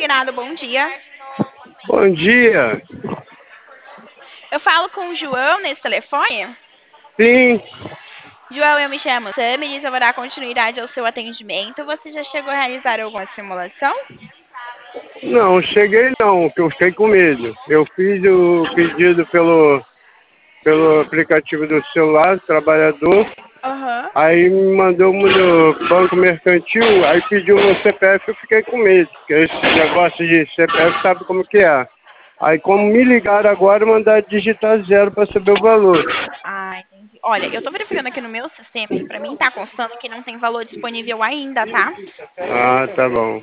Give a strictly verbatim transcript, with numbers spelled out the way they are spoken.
Integrado, bom dia. Bom dia. Eu falo com o João nesse telefone? Sim, João, eu me chamo Samir, eu vou dar continuidade ao seu atendimento. Você já chegou a realizar alguma simulação? não, cheguei não, que eu fiquei com medo. Eu fiz o pedido pelo, pelo aplicativo do celular, do trabalhador, Aham. aí me mandou no banco mercantil, aí pediu meu C P F, eu fiquei com medo, porque esse negócio de C P F sabe como que é. Aí como me ligaram agora, mandaram digitar zero para saber o valor. Ah, entendi. Olha, eu tô verificando aqui no meu sistema e pra mim tá constando que não tem valor disponível ainda, tá? Ah, tá bom.